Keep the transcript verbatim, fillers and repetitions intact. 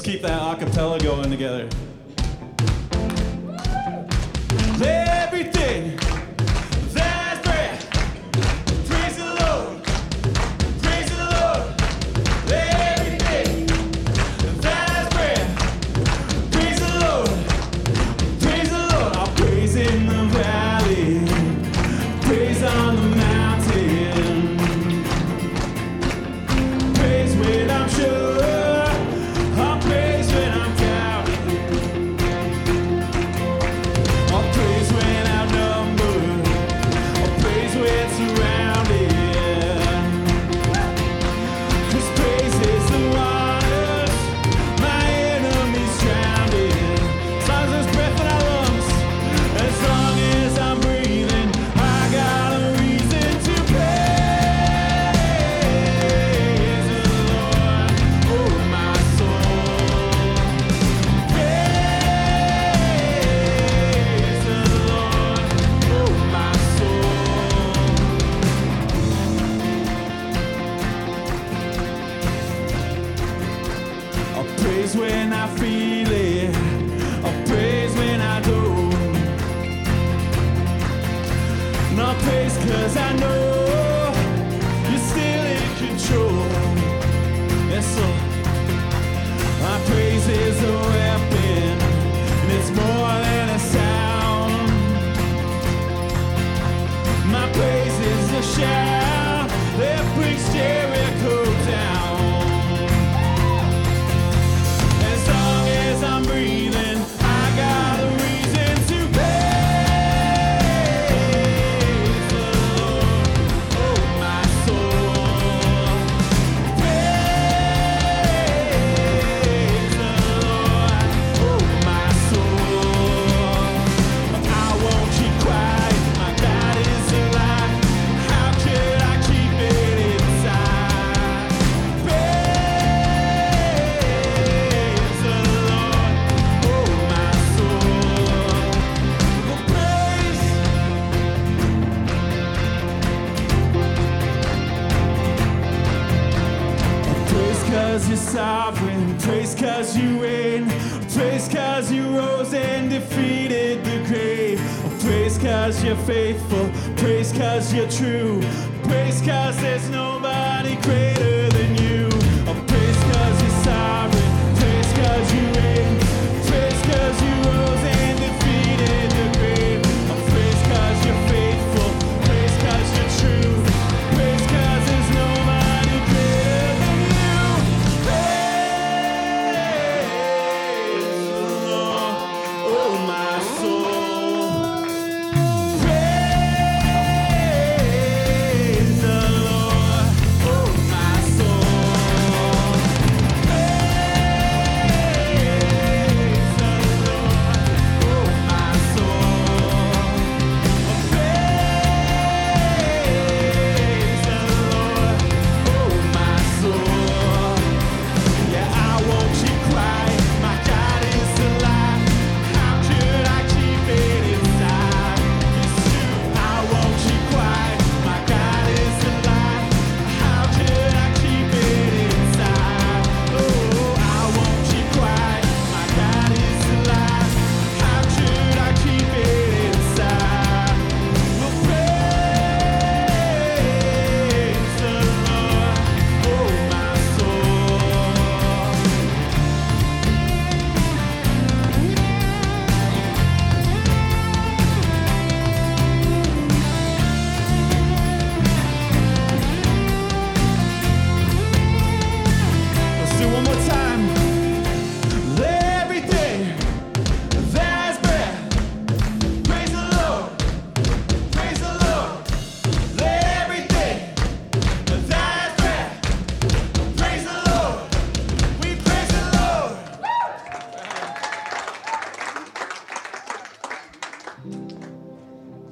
keep that a cappella going together. Everything that's breath, praise the Lord, praise the Lord. Everything that's breath, praise the Lord, praise the Lord. I'll praise in the valley, praise on the mountain, praise when I'm sure. When I feel it, I praise when I don't. Not praise cause I know you're still in control. Yes, so my praise is a weapon, and it's more than a sound. My praise is a shout that brings Jericho down. I'm breathing, I got a reason to praise the Lord, oh my soul. Praise the Lord, oh my soul. I won't keep quiet, my God is alive. How could I keep it inside? Praise the Lord. Cause you're sovereign, praise cause you reign, praise cause you rose and defeated the grave, praise cause you're faithful, praise cause you're true, praise cause there's nobody greater